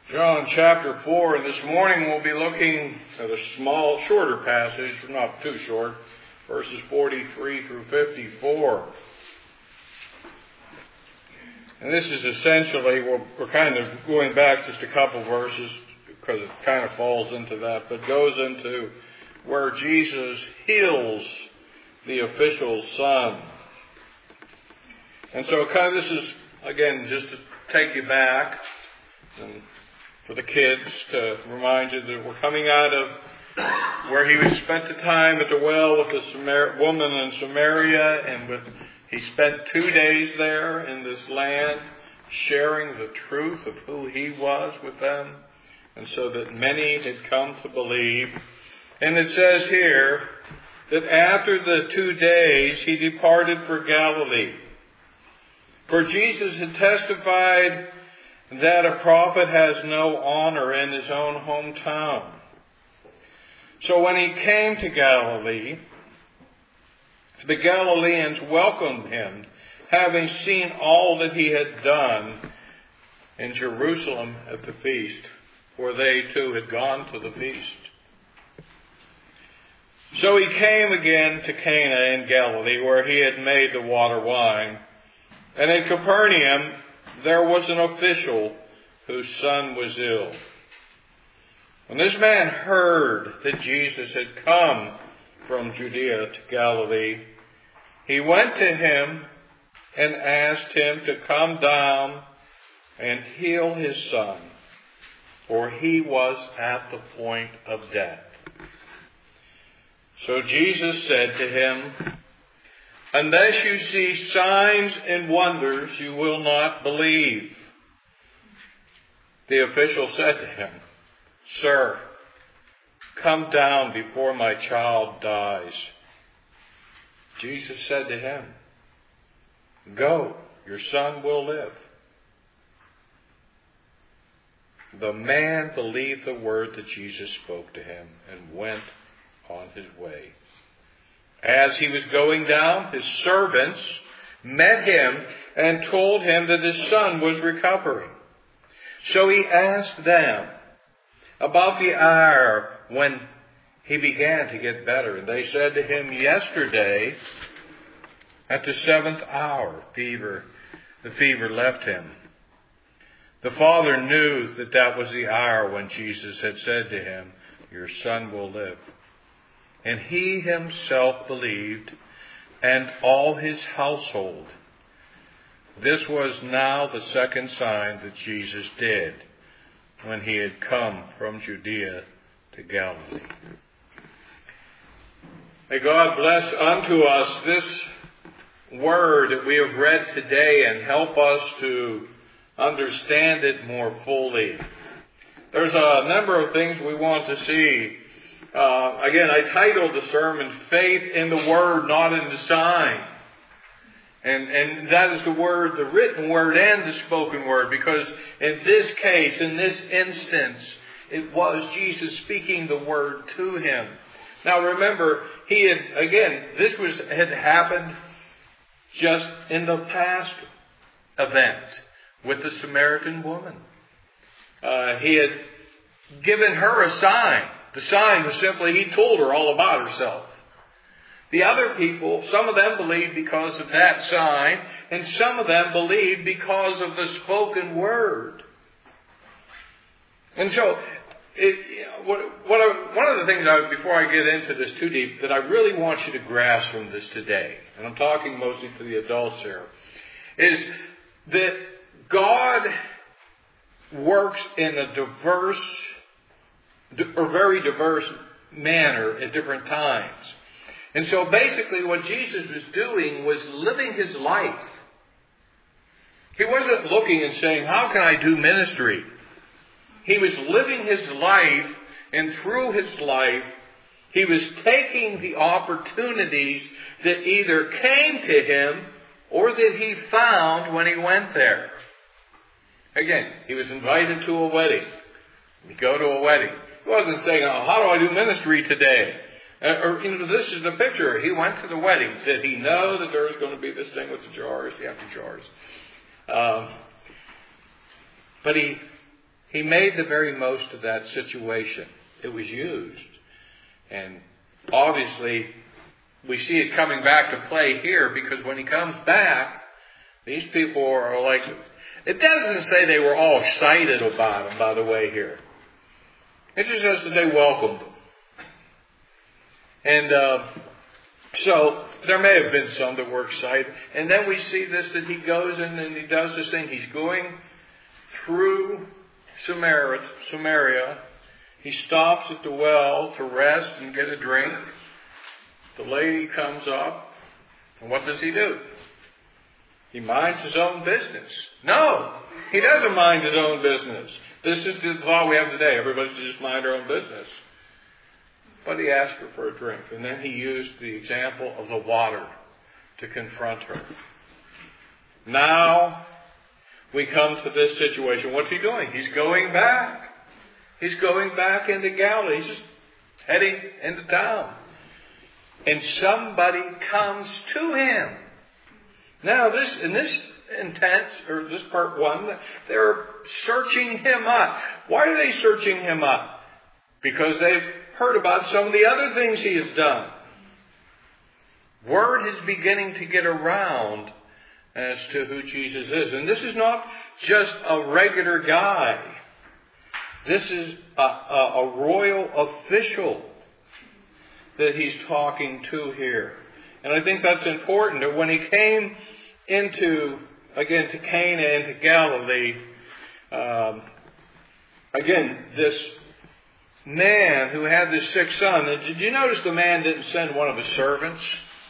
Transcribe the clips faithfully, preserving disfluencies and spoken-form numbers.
John chapter four, and this morning we'll be looking at a small, shorter passage, not too short, verses forty-three through fifty-four. And this is essentially, we're, we're kind of going back just a couple verses because it kind of falls into that, but goes into where Jesus heals the official's son. And so kind of this is, again, just to take you back and for the kids to remind you that we're coming out of where he spent the time at the well with the Samar- woman in Samaria, and with he spent two days there in this land sharing the truth of who he was with them, and so that many had come to believe. And it says here that after the two days he departed for Galilee. For Jesus had testified that a prophet has no honor in his own hometown. So when he came to Galilee, the Galileans welcomed him, having seen all that he had done in Jerusalem at the feast, for they too had gone to the feast. So he came again to Cana in Galilee, where he had made the water wine. And in Capernaum there was an official whose son was ill. When this man heard that Jesus had come from Judea to Galilee, he went to him and asked him to come down and heal his son, for he was at the point of death. So Jesus said to him, "Unless you see signs and wonders, you will not believe." The official said to him, "Sir, come down before my child dies." Jesus said to him, "Go, your son will live." The man believed the word that Jesus spoke to him and went on his way. As he was going down, his servants met him and told him that his son was recovering. So he asked them about the hour when he began to get better. And they said to him, "Yesterday, at the seventh hour, fever, the fever left him." The father knew that that was the hour when Jesus had said to him, "Your son will live." And he himself believed, and all his household. This was now the second sign that Jesus did when he had come from Judea to Galilee. May God bless unto us this word that we have read today and help us to understand it more fully. There's a number of things we want to see. Uh, again, I titled the sermon, "Faith in the Word, Not in the Sign." And, and that is the word, the written word and the spoken word, because in this case, in this instance, it was Jesus speaking the word to him. Now remember, he had, again, this was had happened just in the past event with the Samaritan woman. Uh, he had given her a sign. The sign was simply, he told her all about herself. The other people, some of them believed because of that sign, and some of them believed because of the spoken word. And so, it, what, what I, one of the things, I, before I get into this too deep, that I really want you to grasp from this today, and I'm talking mostly to the adults here, is that God works in a diverse or very diverse manner at different times. And so basically what Jesus was doing was living his life. He wasn't looking and saying, "How can I do ministry?" He was living his life, and through his life, he was taking the opportunities that either came to him or that he found when he went there. Again, he was invited to a wedding. You go to a wedding. He wasn't saying, "Oh, how do I do ministry today?" Uh, or, you know, this is the picture. He went to the wedding. Did he know that there was going to be this thing with the jars, the empty jars? Um, but he he made the very most of that situation. It was used. And obviously, we see it coming back to play here, because when he comes back, these people are like, it doesn't say they were all excited about him, by the way, here. It just says that they welcomed him. And uh, so there may have been some that were excited. And then we see this, that he goes in and he does this thing. He's going through Samaria. Samaria. He stops at the well to rest and get a drink. The lady comes up. And what does he do? He minds his own business. No, he doesn't mind his own business. This is the thought we have today. Everybody should just mind their own business. But he asked her for a drink. And then he used the example of the water to confront her. Now we come to this situation. What's he doing? He's going back. He's going back into Galilee. He's just heading into town. And somebody comes to him. Now this, in this intent, or this part one, they're searching him up. Why are they searching him up? Because they've heard about some of the other things he has done. Word is beginning to get around as to who Jesus is. And this is not just a regular guy. This is a, a, a royal official that he's talking to here. And I think that's important. That when he came into, again, to Cana and to Galilee, um, again, this man who had this sick son, did you notice the man didn't send one of his servants?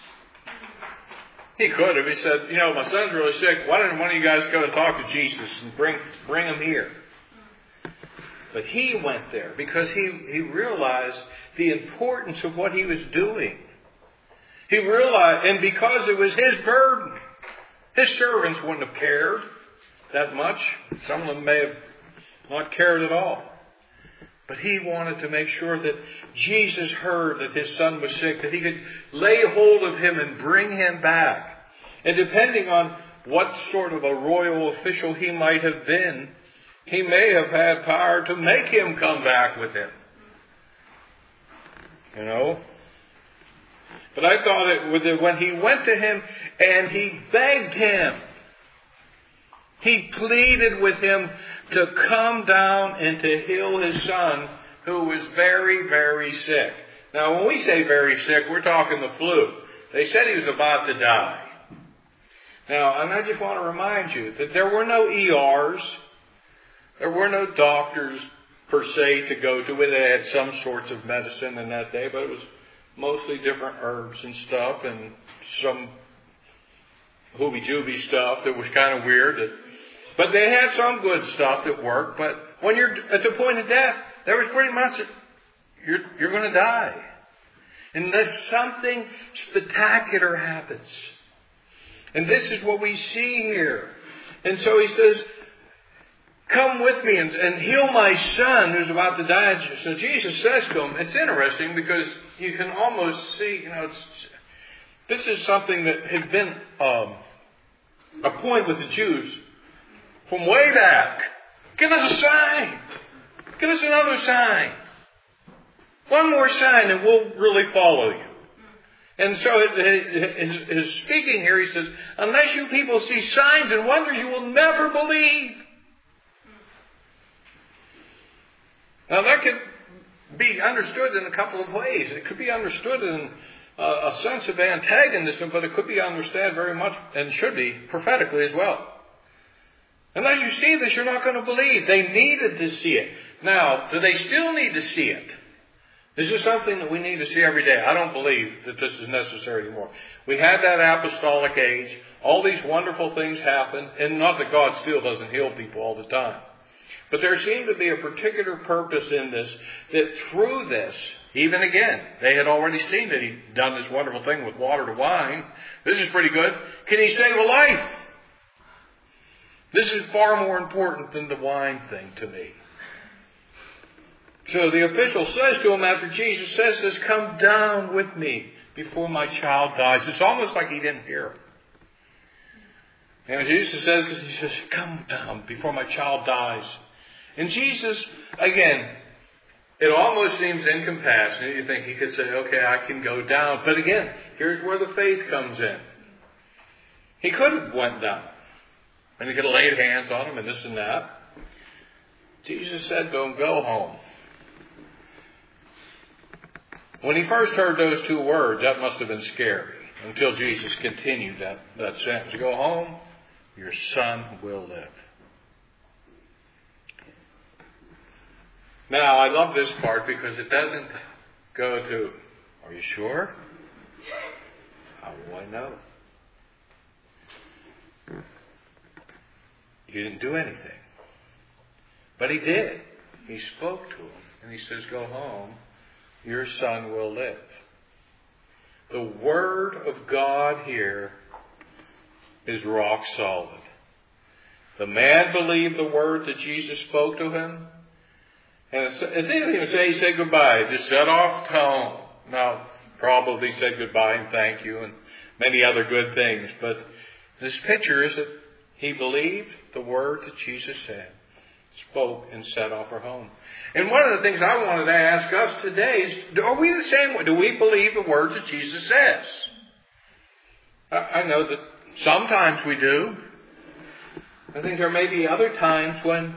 He could have. He said, you know, my son's really sick. Why don't one of you guys go and talk to Jesus and bring, bring him here? But he went there because he, he realized the importance of what he was doing. He realized, and because it was his burden, his servants wouldn't have cared that much. Some of them may have not cared at all. But he wanted to make sure that Jesus heard that his son was sick, that he could lay hold of him and bring him back. And depending on what sort of a royal official he might have been, he may have had power to make him come back with him. You know? But I thought it when he went to him and he begged him, he pleaded with him to come down and to heal his son who was very, very sick. Now, when we say very sick, we're talking the flu. They said he was about to die. Now, and I just want to remind you that there were no E Rs. There were no doctors per se to go to. They had some sorts of medicine in that day, but it was mostly different herbs and stuff and some hooby-jooby stuff that was kind of weird. That, but they had some good stuff that worked. But when you're at the point of death, there was pretty much, you're, you're going to die. Unless something spectacular happens. And this is what we see here. And so he says, come with me and, and heal my son who's about to die. So Jesus says to him, it's interesting because you can almost see, you know, it's, this is something that had been um, a point with the Jews from way back. Give us a sign. Give us another sign. One more sign and we'll really follow you. And so his, his speaking here, he says, unless you people see signs and wonders, you will never believe. Now that could be understood in a couple of ways. It could be understood in a, a sense of antagonism, but it could be understood very much, and should be, prophetically as well. Unless you see this, you're not going to believe. They needed to see it. Now, do they still need to see it? Is this something that we need to see every day? I don't believe that this is necessary anymore. We had that apostolic age. All these wonderful things happen. And not that God still doesn't heal people all the time. But there seemed to be a particular purpose in this, that through this, even again, they had already seen that he'd done this wonderful thing with water to wine. This is pretty good. Can he save a life? This is far more important than the wine thing to me. So the official says to him after Jesus says this, come down with me before my child dies. It's almost like he didn't hear him. And Jesus says this, he says, come down before my child dies. And Jesus, again, it almost seems incompassionate. You think he could say, okay, I can go down. But again, here's where the faith comes in. He could have went down. And he could have laid hands on him and this and that. Jesus said, don't go home. When he first heard those two words, that must have been scary. Until Jesus continued that, that sentence. Go home, your son will live. Now, I love this part because it doesn't go to, are you sure? How will I know? He didn't do anything. But he did. He spoke to him. And he says, go home. Your son will live. The Word of God here is rock solid. The man believed the word that Jesus spoke to him. And it didn't even say he said goodbye. It just set off to home. Now, probably said goodbye and thank you and many other good things. But this picture is that he believed the word that Jesus said, spoke, and set off for home. And one of the things I wanted to ask us today is, are we the same way? Do we believe the words that Jesus says? I know that sometimes we do. I think there may be other times when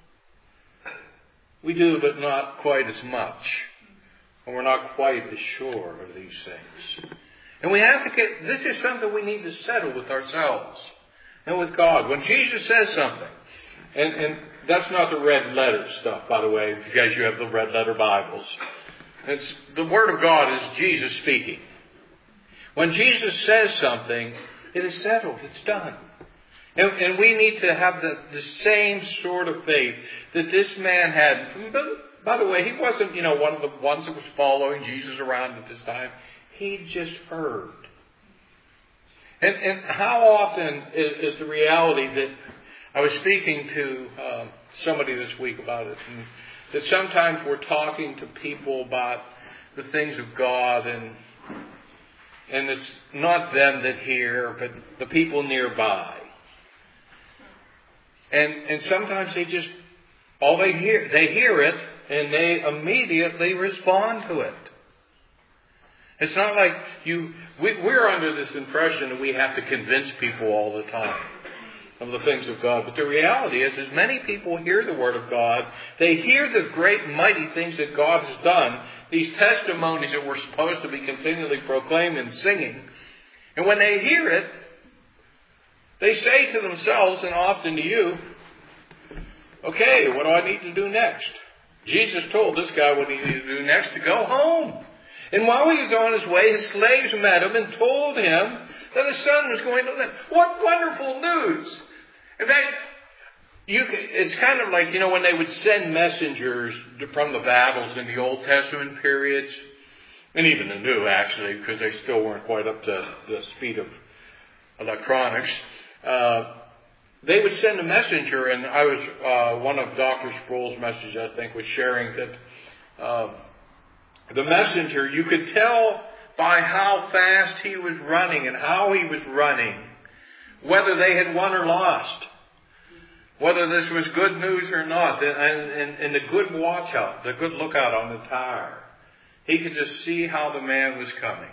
we do, but not quite as much. And we're not quite as sure of these things. And we have to get, this is something we need to settle with ourselves and with God. When Jesus says something, and, and that's not the red letter stuff, by the way, because you have the red letter Bibles. It's, the Word of God is Jesus speaking. When Jesus says something, it is settled. It's done. And, and we need to have the, the same sort of faith that this man had. But, by the way, he wasn't, you know, one of the ones that was following Jesus around at this time. He just heard. And, and how often is, is the reality that I was speaking to um, somebody this week about it, and that sometimes we're talking to people about the things of God, and and it's not them that hear, but the people nearby. And and sometimes they just, all they hear, they hear it, and they immediately respond to it. It's not like you, we, we're under this impression that we have to convince people all the time of the things of God. But the reality is, as many people hear the Word of God, they hear the great mighty things that God has done, these testimonies that we're supposed to be continually proclaiming and singing. And when they hear it, they say to themselves, and often to you, okay, what do I need to do next? Jesus told this guy what he needed to do next, to go home. And while he was on his way, his slaves met him and told him that his son was going to live. What wonderful news! In fact, you, it's kind of like, you know, when they would send messengers from the battles in the Old Testament periods, and even the New, actually, because they still weren't quite up to the speed of electronics. Uh, they would send a messenger, and I was, uh, one of Doctor Sproul's messages, I think, was sharing that um, the messenger, you could tell by how fast he was running and how he was running, whether they had won or lost, whether this was good news or not, and, and, and the good watch out, the good lookout on the tire. He could just see how the man was coming.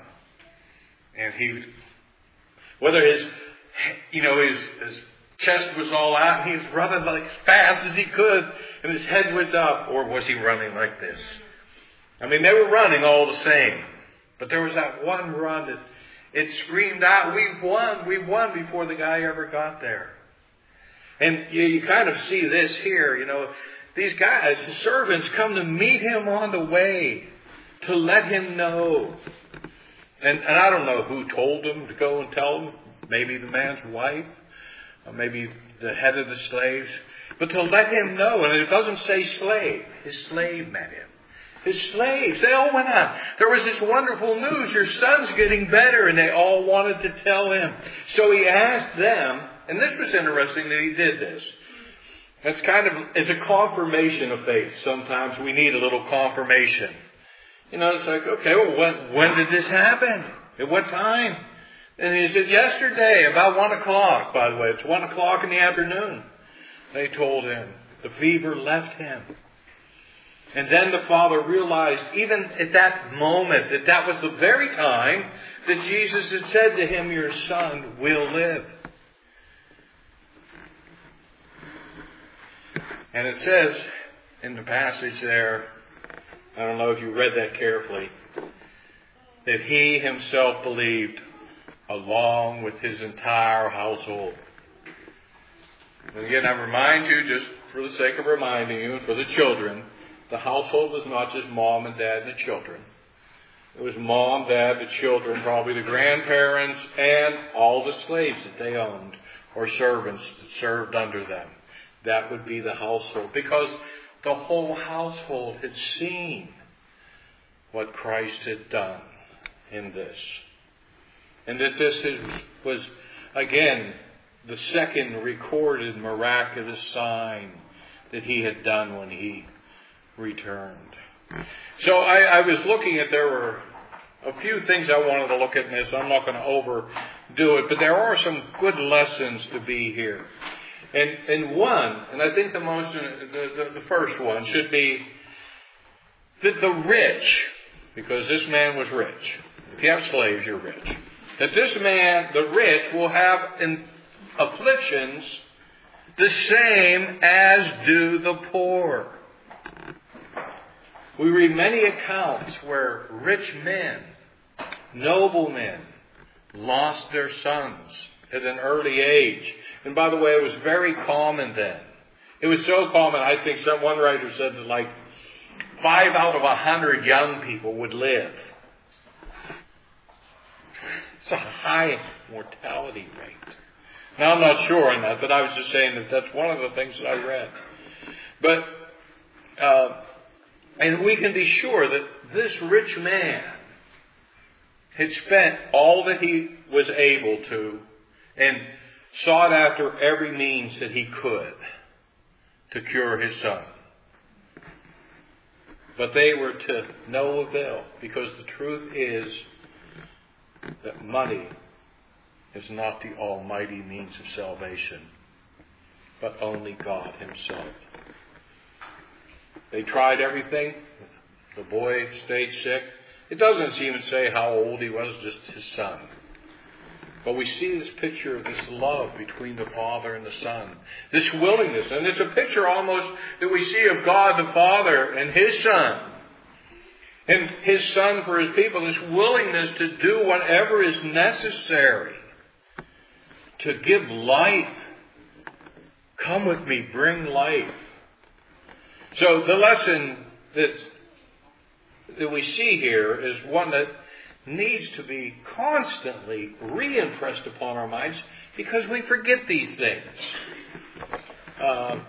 And he, whether his, you know, his, his chest was all out, and he was running like as fast as he could, and his head was up, or was he running like this? I mean, they were running all the same. But there was that one run that it screamed out, we've won, we've won, before the guy ever got there. And you, you kind of see this here, you know, these guys, his servants, come to meet him on the way, to let him know. And, and I don't know who told him to go and tell him. Maybe the man's wife, or maybe the head of the slaves. But to let him know, and it doesn't say slave, his slave met him. His slaves, they all went out. There was this wonderful news, your son's getting better, and they all wanted to tell him. So he asked them, and this was interesting that he did this. It's kind of, it's a confirmation of faith. Sometimes we need a little confirmation. You know, it's like, okay, well, when, when did this happen? At what time? And he said, yesterday, about one o'clock, by the way. It's one o'clock in the afternoon. They told him. The fever left him. And then the father realized, even at that moment, that that was the very time that Jesus had said to him, your son will live. And it says in the passage there, I don't know if you read that carefully, that he himself believed along with his entire household. And again, I remind you, just for the sake of reminding you, and for the children, the household was not just mom and dad and the children. It was mom, dad, the children, probably the grandparents, and all the slaves that they owned, or servants that served under them. That would be the household, because the whole household had seen what Christ had done in this. And that this is, was, again, the second recorded miraculous sign that he had done when he returned. So I, I was looking at, there were a few things I wanted to look at in this. I'm not going to overdo it, but there are some good lessons to be here. And, and one, and I think the most, the, the, the first one should be that the rich, because this man was rich. If you have slaves, you're rich. That this man, the rich, will have in afflictions the same as do the poor. We read many accounts where rich men, noble men, lost their sons at an early age. And by the way, it was very common then. It was so common, I think some one writer said that like five out of a hundred young people would live. It's a high mortality rate. Now, I'm not sure on that, but I was just saying that that's one of the things that I read. But, uh, and we can be sure that this rich man had spent all that he was able to and sought after every means that he could to cure his son. But they were to no avail, because the truth is that money is not the almighty means of salvation, but only God himself. They tried everything. The boy stayed sick. It doesn't even say how old he was, just his son. But we see this picture of this love between the Father and the Son. This willingness. And it's a picture almost that we see of God the Father and His Son. And His Son for His people. This willingness to do whatever is necessary to give life. Come with me, bring life. So the lesson that, that we see here is one that needs to be constantly re-impressed upon our minds, because we forget these things. Uh,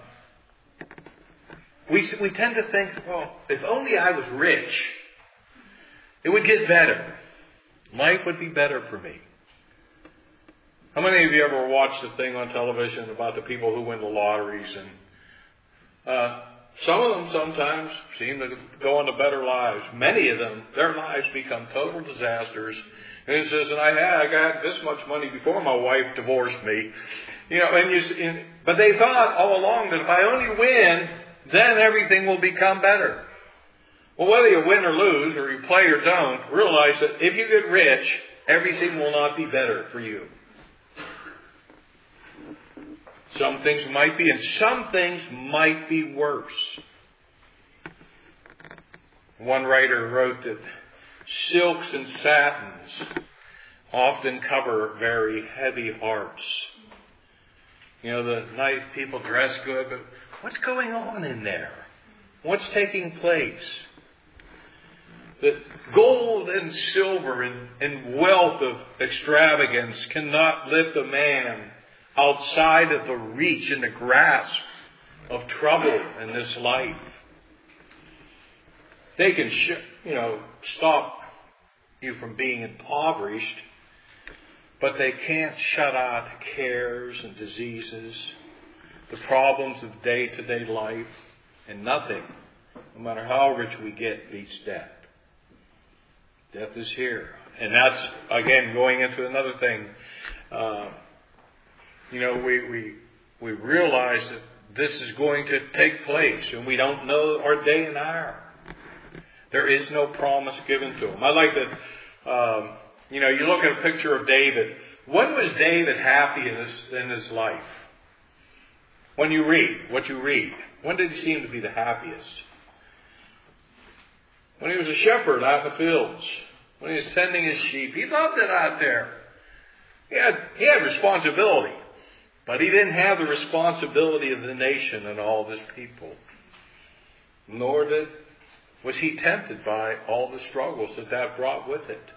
we, we tend to think, well, if only I was rich, it would get better. Life would be better for me. How many of you ever watched the thing on television about the people who win the lotteries? And uh, some of them sometimes seem to go on to better lives. Many of them, their lives become total disasters. And it says, and I had, I got this much money before my wife divorced me. You know, and you, and, but they thought all along that if I only win, then everything will become better. Well, whether you win or lose, or you play or don't, realize that if you get rich, everything will not be better for you. Some things might be, and some things might be worse. One writer wrote that silks and satins often cover very heavy hearts. You know, the nice people dress good, but what's going on in there? What's taking place? That gold and silver and, and wealth of extravagance cannot lift a man outside of the reach and the grasp of trouble in this life. They can, sh- you know, stop you from being impoverished, but they can't shut out cares and diseases, the problems of day-to-day life, and nothing, no matter how rich we get, beats death. Death is here. And that's, again, going into another thing. Uh, You know, we, we we realize that this is going to take place, and we don't know our day and hour. There is no promise given to him. I like that, um, you know, you look at a picture of David. When was David happy in his, in his life? When you read, what you read. When did he seem to be the happiest? When he was a shepherd out in the fields. When he was tending his sheep. He loved it out there. He had, he had responsibility. But he didn't have the responsibility of the nation and all of his people. Nor did, was he tempted by all the struggles that that brought with it.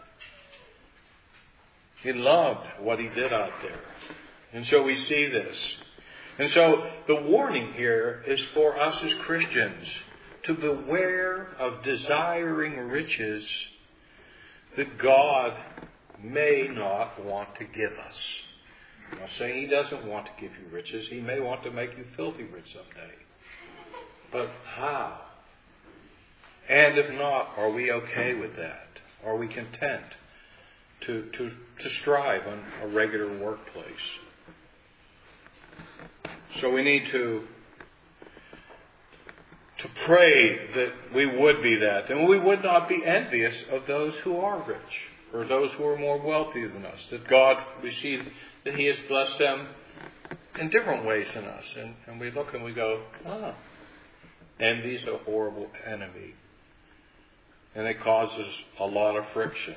He loved what he did out there. And so we see this. And so the warning here is for us as Christians to beware of desiring riches that God may not want to give us. I'm not saying he doesn't want to give you riches. He may want to make you filthy rich someday. But how? And if not, are we okay with that? Are we content to, to, to strive on a regular workplace? So we need to, to pray that we would be that. And we would not be envious of those who are rich or those who are more wealthy than us. That God, we see that he has blessed them in different ways than us. And, and we look and we go, ah, envy is a horrible enemy. And it causes a lot of friction.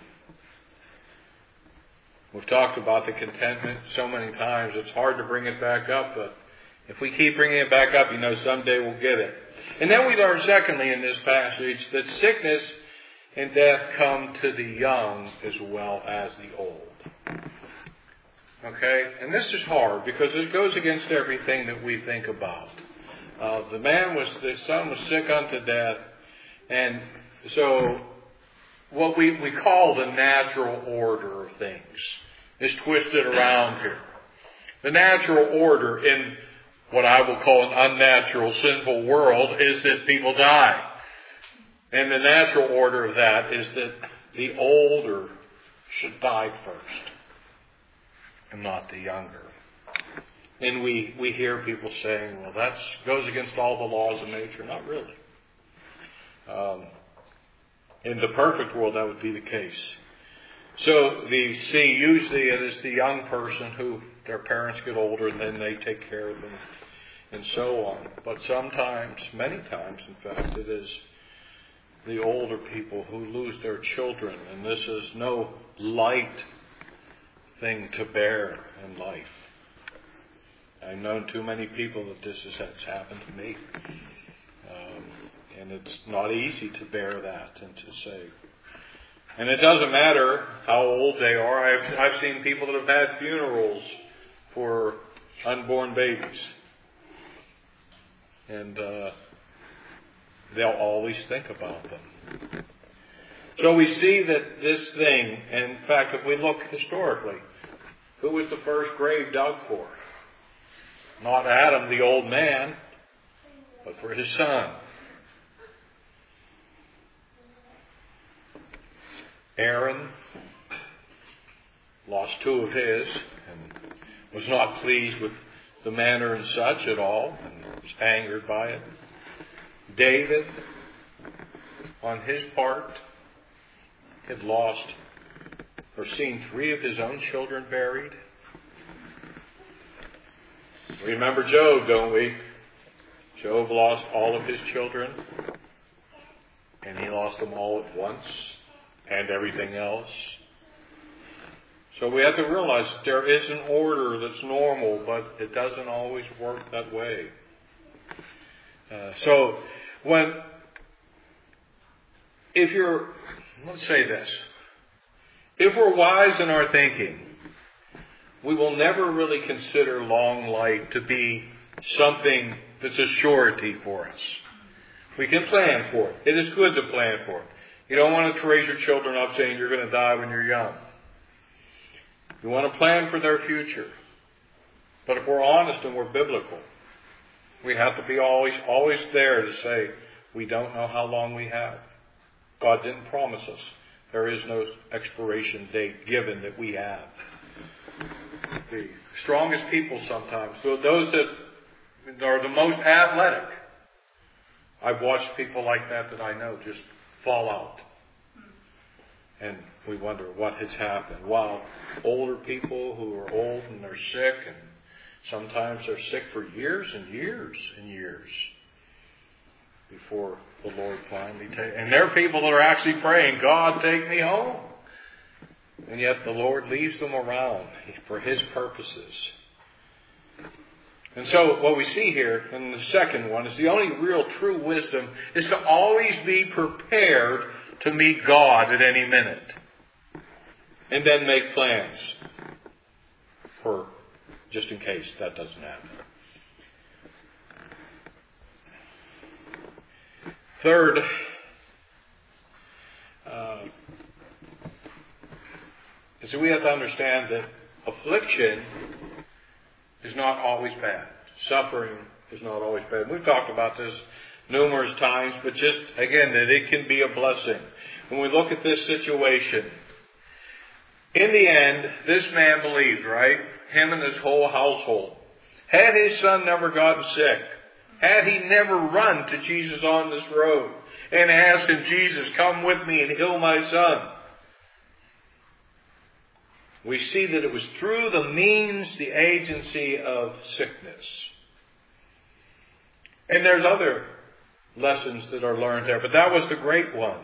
We've talked about the contentment so many times, it's hard to bring it back up, but if we keep bringing it back up, you know, someday we'll get it. And then we learn, secondly, in this passage, that sickness and death come to the young as well as the old. Okay? And this is hard because it goes against everything that we think about. Uh, the man was, the son was sick unto death, and so what we, we call the natural order of things is twisted around here. The natural order in what I will call an unnatural, sinful world is that people die. And the natural order of that is that the older should die first and not the younger. And we, we hear people saying, well, that goes against all the laws of nature. Not really. Um, in the perfect world, that would be the case. So the see, usually it is the young person who their parents get older and then they take care of them and so on. But sometimes, many times in fact, it is the older people who lose their children. And this is no light thing to bear in life. I've known too many people that this has happened to me. Um, and it's not easy to bear that and to say. And it doesn't matter how old they are. I've, I've seen people that have had funerals for unborn babies. And uh, they'll always think about them. So we see that this thing, and in fact, if we look historically, who was the first grave dug for? Not Adam, the old man, but for his son. Aaron lost two of his and was not pleased with the manner and such at all and was angered by it. David, on his part, had lost or seen three of his own children buried. We remember Job, don't we? Job lost all of his children, and he lost them all at once, and everything else. So we have to realize that there is an order that's normal, but it doesn't always work that way. Uh, so when, if you're, let's say this, if we're wise in our thinking, we will never really consider long life to be something that's a surety for us. We can plan for it. It is good to plan for it. You don't want to raise your children up saying you're going to die when you're young. You want to plan for their future. But if we're honest and we're biblical, we have to be always, always there to say we don't know how long we have. God didn't promise us. There is no expiration date given that we have. The strongest people sometimes, so those that are the most athletic. I've watched people like that that I know just fall out. And we wonder what has happened. While older people who are old and they're sick, and sometimes they're sick for years and years and years before the Lord finally takes. And there are people that are actually praying, God, take me home. And yet the Lord leaves them around for His purposes. And so what we see here in the second one is the only real true wisdom is to always be prepared to meet God at any minute. And then make plans for just in case that doesn't happen. Third, uh, is that we have to understand that affliction is not always bad. Suffering is not always bad. We've talked about this numerous times, but just, again, that it can be a blessing. When we look at this situation, in the end, this man believed, right? Him and his whole household. Had his son never gotten sick, had he never run to Jesus on this road and asked him, Jesus, come with me and heal my son, we see that it was through the means, the agency of sickness. And there's other lessons that are learned there, but that was the great one.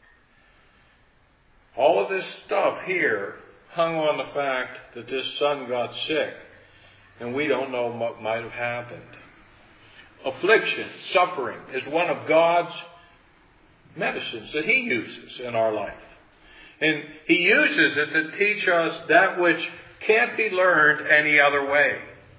All of this stuff here hung on the fact that this son got sick, and we don't know what might have happened. Affliction, suffering, is one of God's medicines that He uses in our life. And He uses it to teach us that which can't be learned any other way.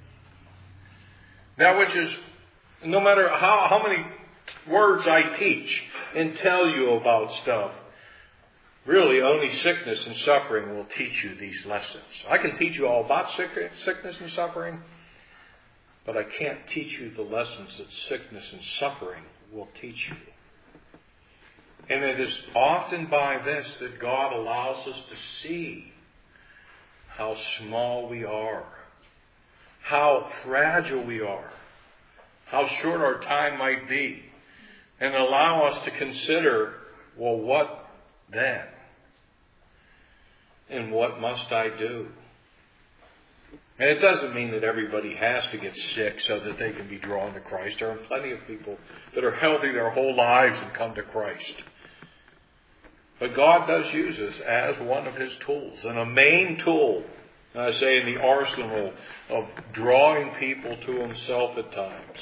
That which is, no matter how, how many words I teach and tell you about stuff, really only sickness and suffering will teach you these lessons. I can teach you all about sickness and suffering, but I can't teach you the lessons that sickness and suffering will teach you. And it is often by this that God allows us to see how small we are, how fragile we are, how short our time might be, and allow us to consider, well, what then? And what must I do? And it doesn't mean that everybody has to get sick so that they can be drawn to Christ. There are plenty of people that are healthy their whole lives and come to Christ. But God does use us as one of His tools, and a main tool, I say, in the arsenal of drawing people to Himself at times.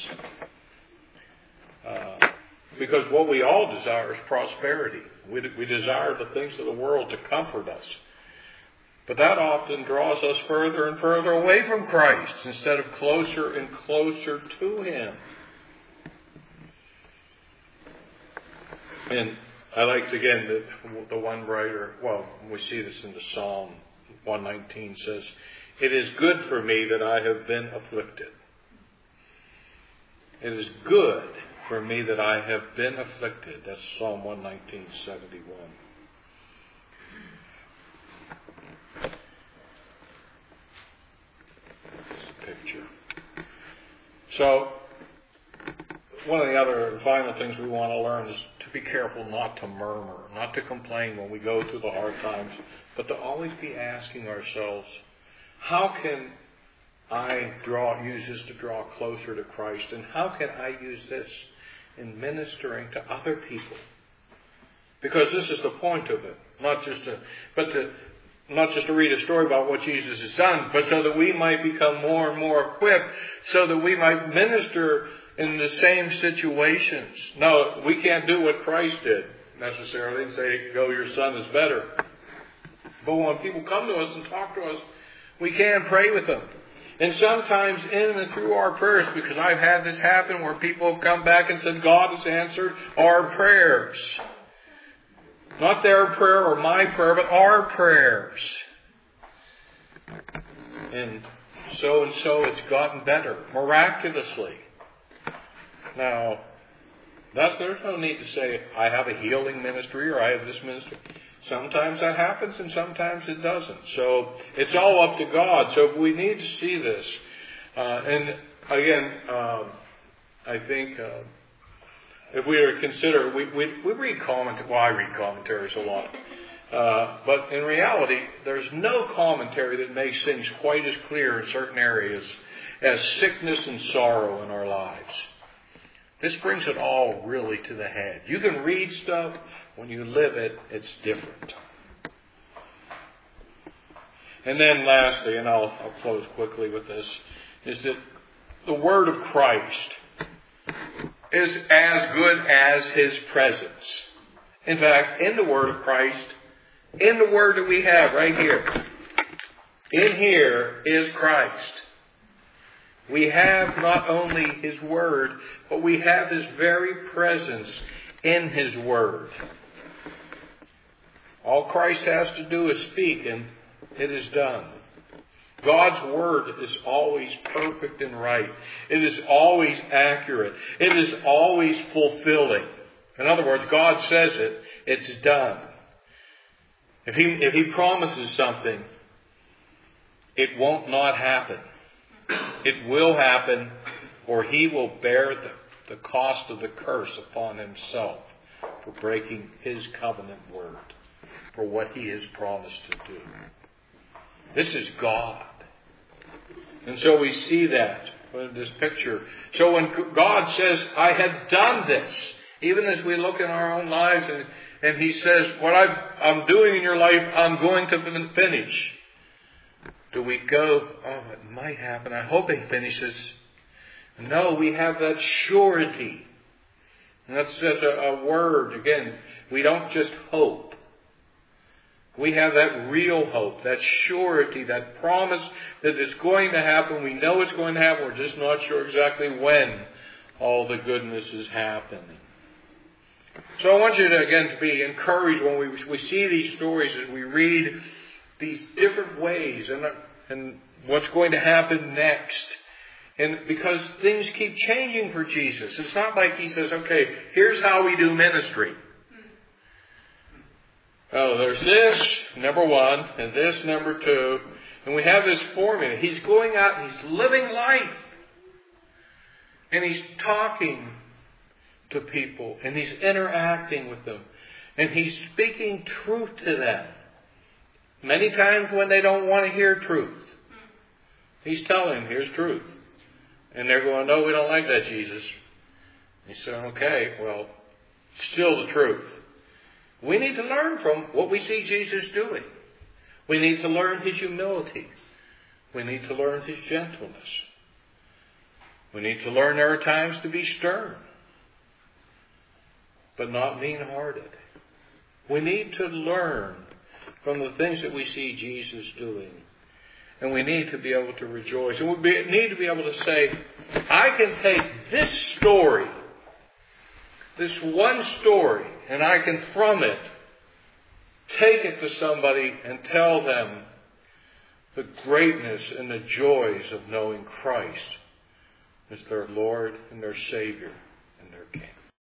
Uh, because what we all desire is prosperity. We, we desire the things of the world to comfort us. But that often draws us further and further away from Christ instead of closer and closer to Him. And I liked, again, that the one writer, well, we see this in the Psalm one nineteen, says, it is good for me that I have been afflicted. It is good for me that I have been afflicted. That's Psalm one nineteen, seventy-one. Picture. So, one of the other final things we want to learn is to be careful not to murmur, not to complain when we go through the hard times, but to always be asking ourselves, how can I draw, use this to draw closer to Christ? And how can I use this in ministering to other people? Because this is the point of it, not just to, but to, not just to read a story about what Jesus has done, but so that we might become more and more equipped, so that we might minister in the same situations. No, we can't do what Christ did necessarily and say, go, your son is better. But when people come to us and talk to us, we can pray with them. And sometimes in and through our prayers, because I've had this happen where people have come back and said, God has answered our prayers. Not their prayer or my prayer, but our prayers. And so and so it's gotten better, miraculously. Now, that's, there's no need to say, I have a healing ministry or I have this ministry. Sometimes that happens and sometimes it doesn't. So it's all up to God. So we need to see this. Uh, and again, um, I think uh, if we were to consider, we, we, we read commentaries, well, I read commentaries a lot. Uh, but in reality, there's no commentary that makes things quite as clear in certain areas as sickness and sorrow in our lives. This brings it all really to the head. You can read stuff. When you live it, it's different. And then lastly, and I'll, I'll close quickly with this, is that the Word of Christ is as good as His presence. In fact, in the Word of Christ, in the Word that we have right here, in here is Christ. We have not only His Word, but we have His very presence in His Word. All Christ has to do is speak, and it is done. God's Word is always perfect and right. It is always accurate. It is always fulfilling. In other words, God says it, it's done. If He, if He promises something, it won't not happen. It will happen, or He will bear the, the cost of the curse upon Himself for breaking His covenant word, for what He has promised to do. This is God. And so we see that in this picture. So when God says, I have done this, even as we look in our own lives and, and He says, what I've, I'm doing in your life, I'm going to finish. Do we go, oh, it might happen. I hope He finishes. No, we have that surety. And that's just a, a word. Again, we don't just hope. We have that real hope, that surety, that promise that it's going to happen. We know it's going to happen. We're just not sure exactly when all the goodness is happening. So I want you to, again, to be encouraged when we, we see these stories, as we read these different ways and, and what's going to happen next. And because things keep changing for Jesus. It's not like He says, okay, here's how we do ministry. Oh, there's this, number one, and this, number two. And we have this formula. He's going out and He's living life. And He's talking to people. And He's interacting with them. And He's speaking truth to them. Many times when they don't want to hear truth. He's telling them, here's truth. And they're going, no, we don't like that, Jesus. He said, okay, well, still the truth. We need to learn from what we see Jesus doing. We need to learn His humility. We need to learn His gentleness. We need to learn there are times to be stern, but not mean-hearted. We need to learn from the things that we see Jesus doing. And we need to be able to rejoice. And we need to be able to say, I can take this story, this one story, and I can from it take it to somebody and tell them the greatness and the joys of knowing Christ as their Lord and their Savior and their King.